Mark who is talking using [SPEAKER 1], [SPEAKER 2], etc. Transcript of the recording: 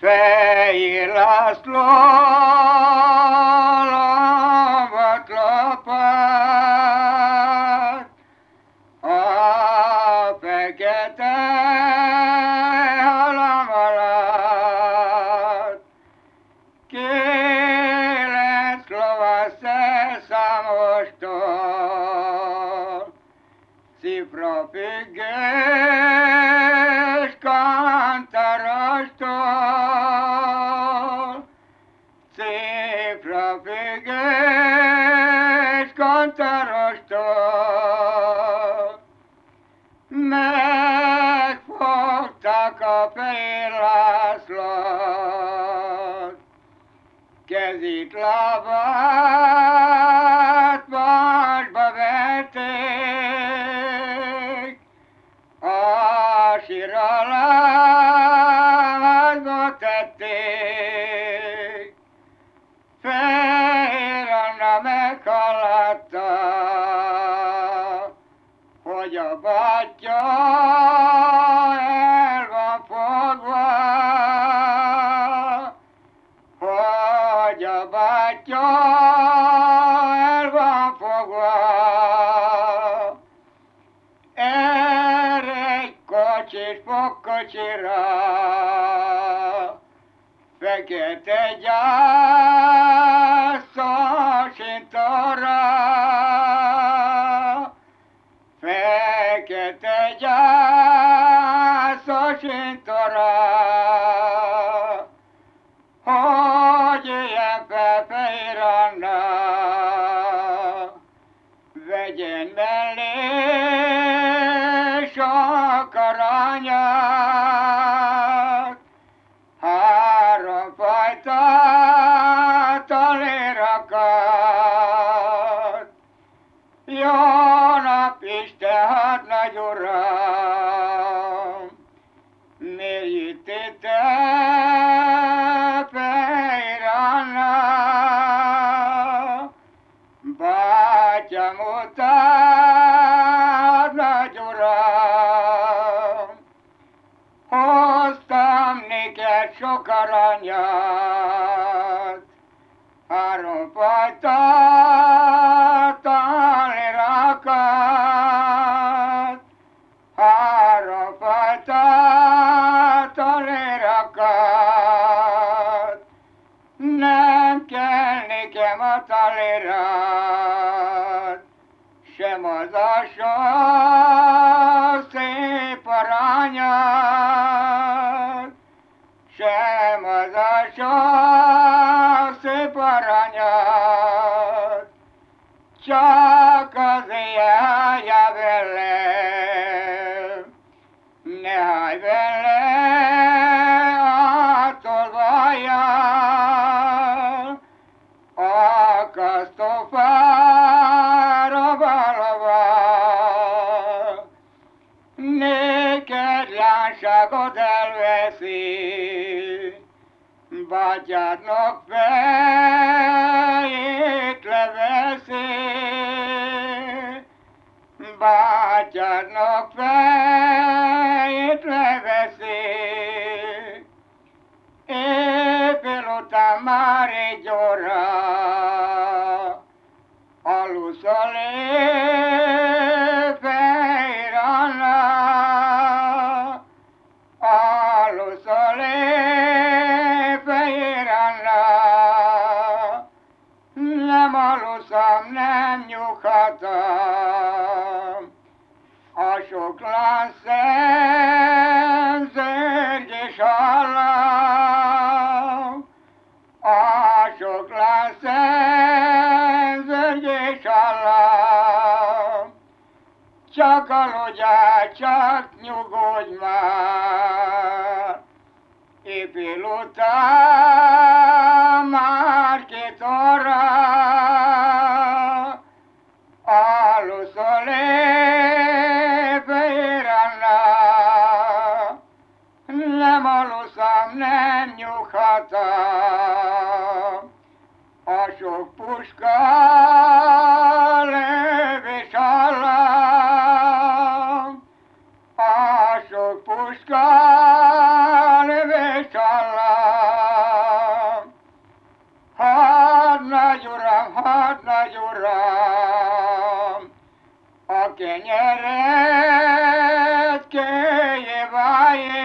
[SPEAKER 1] Fehér László lovat lopott, a fekete halom alatt. 9 lovas szerszámostól, cifrafüggős kantarostól, cifrafüggős kantarostól. Megfogták a Fehér Lászlót, kezét, lábát vasba verték, a sír alá tették. Fehér Anna meghallatta, hogy a bátyja el van fogva, hogy a bátyja el van fogva. Erre egy kocsis fogkocsira, fekete gyászos intorra, fekete gyászos intorra, hogy ilyen fel Fehér Anna, vegyen mellé sok aranyat, 3 fajta talérakat. Jó nap, Isten, hadnagy uram, miért jöttétek Fehér Anna? Bátyám után, nagy uram, hoztam néked sok aranyat, 3 fajta talérakat, 3 fajta talérakat. Nem kell nekem a talérat, sem az a sok szép aranyat, sem az a sok szép aranyat, csak az éjjel velem, ne állj vele a tolvajjal, akasztófára valóval. Néked lánságod elveszi, bátyádnak fejét leveszi, bátyádnak fejét leveszi. Éjfél után már 1 óra, aluszol Fehér Anna, aluszol Fehér Anna. Nem aluszom, nem nyughatom, a sok láncszem zörgés hallom, a sok láncszem zörgés hallom. Csak aludjál, csak nyugodj már, éjfél után már 2 óra, aluszol Fehér Anna. Nem aluszom, nem nyughatom, a sok puska lövés hallom, a sok puska lövés hallom. kenyeret keyebaye